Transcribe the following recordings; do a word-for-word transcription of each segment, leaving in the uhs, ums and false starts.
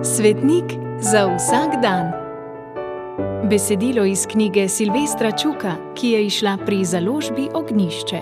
Svetnik za vsak dan. Besedilo iz knjige Silvestra Čuka, ki je izšla pri založbi Ognjišče.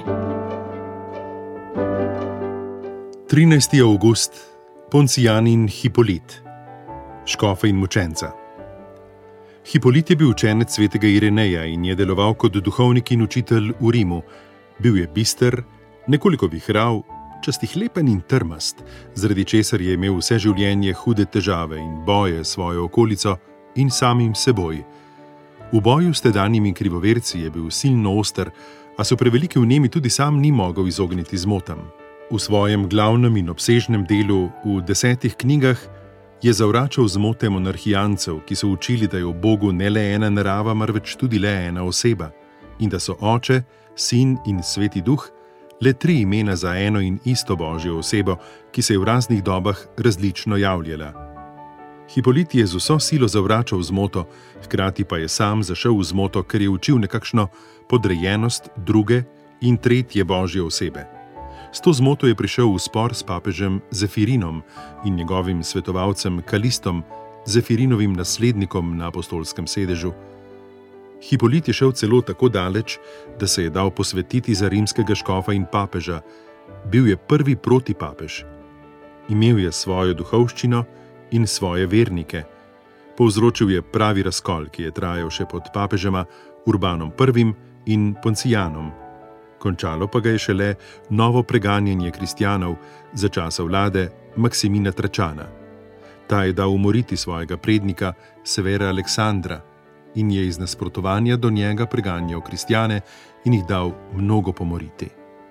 trinajsti avgust. Poncijan in Hipolit, škofa in mučenca. Hipolit je bil učenec svetega Ireneja in je deloval kot duhovnik in učitelj v Rimu. Bil je bister, nekoliko vihrav, častihlepen in trmast, zaradi česar je imel vse življenje hude težave in boje s svojo okolico in samim seboj. V boju s tedanjimi krivoverci je bil silno oster, a so preveliki vnemi tudi sam ni mogel izogniti zmotam. V svojem glavnem in obsežnem delu v desetih knjigah je zavračal zmote monarhijancev, ki so učili, da je v Bogu ne le ena narava, marveč tudi le ena oseba in da so Oče, Sin in Sveti Duh le tri imena za eno in isto Božjo osebo, ki se je v raznih dobah različno javljala. Hipolit je z vso silo zavračal zmoto, hkrati pa je sam zašel v zmoto, ker je učil nekakšno podrejenost druge in tretje Božje osebe. S to zmoto je prišel v spor s papežem Zefirinom in njegovim svetovalcem Kalistom, Zefirinovim naslednikom na apostolskem sedežu. Hipolit je šel celo tako daleč, da se je dal posvetiti za rimskega škofa in papeža. Bil je prvi protipapež. Imel je svojo duhovščino in svoje vernike. Povzročil je pravi razkol, ki je trajal še pod papežema Urbanom prvim in Poncijanom. Končalo pa ga je šele novo preganjanje kristjanov za časa vlade Maksimina Tračana. Ta je dal umoriti svojega prednika Severa Aleksandra in je iz nasprotovanja do njega preganjal kristjane in jih dal mnogo pomoriti.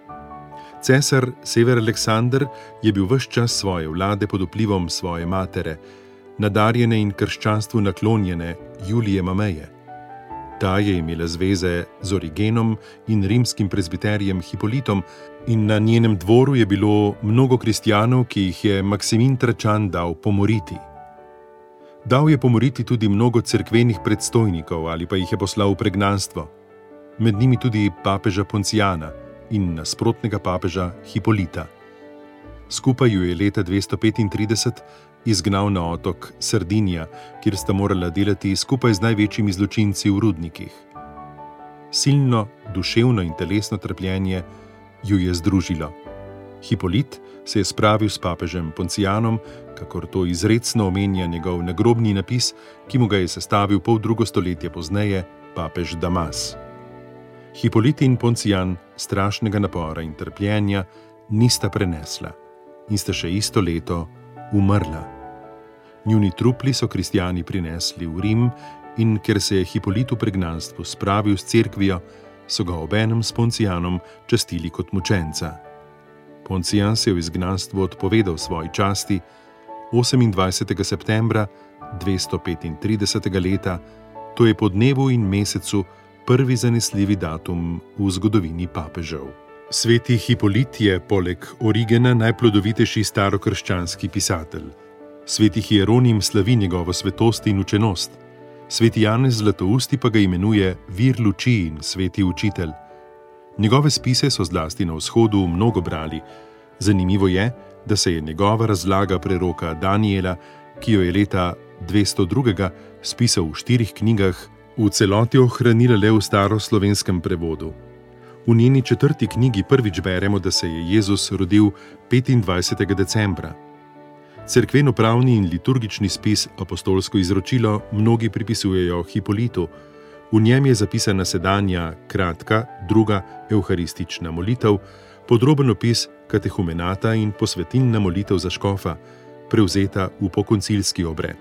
Cesar Sever Aleksander je bil ves čas svoje vlade pod vplivom svoje matere, nadarjene in krščanstvu naklonjene Julije Mameje. Ta je imela zveze z Origenom in rimskim prezbiterijem Hipolitom in na njenem dvoru je bilo mnogo kristjanov, ki jih je Maksimin Tračan dal pomoriti. Dal je pomoriti tudi mnogo cerkvenih predstojnikov ali pa jih je poslal v pregnanstvo, med njimi tudi papeža Poncijana in nasprotnega papeža Hipolita. Skupaj ju je leta dvesto petintrideset izgnal na otok Sardinija, kjer sta morala delati skupaj z največjimi zločinci v rudnikih. Silno, duševno in telesno trpljenje ju je združilo. Hipolit se je spravil s papežem Poncijanom, kakor to izrecno omenja njegov nagrobni napis, ki mu ga je sestavil pol drugo stoletje pozneje papež Damas. Hipolit in Poncijan strašnega napora in trpljenja nista prenesla in sta še isto leto umrla. Njuni trupli so kristjani prinesli v Rim in ker se je Hipolit v pregnanstvu spravil s cerkvijo, so ga obenem s Poncijanom častili kot mučenca. Poncijan se je v izgnanstvu odpovedal svoji časti osemindvajsetega septembra dvesto petintridesetega leta, to je po dnevu in mesecu prvi zanesljivi datum v zgodovini papežev. Sveti Hipolit je poleg Origena najplodovitejši starokrščanski pisatelj. Sveti Hieronim slavi njegovo svetost in učenost. Sveti Janez Zlatousti pa ga imenuje vir luči in sveti učitelj. Njegove spise so zlasti na vzhodu mnogo brali. Zanimivo je, da se je njegova razlaga preroka Daniela, ki jo je leta dvesto drugega spisal v štirih knjigah, v celoti ohranila le v staroslovenskem prevodu. V njeni četrti knjigi prvič beremo, da se je Jezus rodil petindvajsetega decembra. Cerkvenopravni in liturgični spis Apostolsko izročilo mnogi pripisujejo Hipolitu. V njem je zapisana sedanja, kratka, druga evharistična molitev, podroben opis katehumenata in posvetilna molitev za škofa, prevzeta v pokoncilski obred.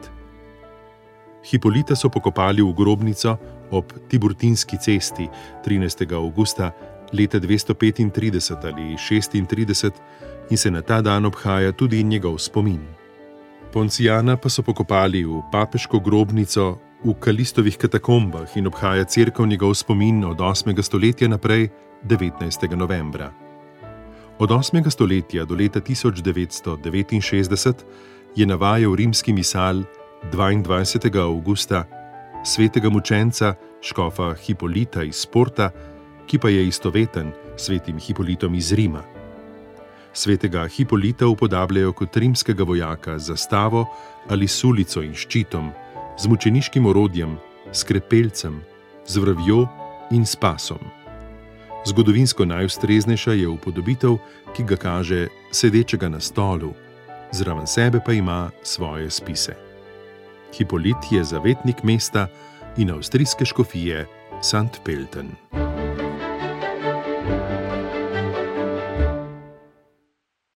Hipolita so pokopali v grobnico ob Tiburtinski cesti trinajstega avgusta leta dvesto petintrideset ali šestintrideset in se na ta dan obhaja tudi njegov spomin. Poncijana pa so pokopali v papeško grobnico v Kalistovih katakombah in obhaja cerkev njegov spomin od osmega stoletja naprej devetnajstega novembra. Od osmega stoletja do leta tisoč devetsto devetinšestdeset je navajal rimski misal dvaindvajsetega avgusta svetega mučenca škofa Hipolita iz Porta, ki pa je istoveten s svetim Hipolitom iz Rima. Svetega Hipolita upodabljajo kot rimskega vojaka z zastavo ali sulico in ščitom, z mučeniškim orodjem, s krepelcem, z vrvjo in s pasom. Zgodovinsko najustreznejša je upodobitev, ki ga kaže sedečega na stolu, zraven sebe pa ima svoje spise. Hipolit je zavetnik mesta in avstrijske škofije Sankt Pölten.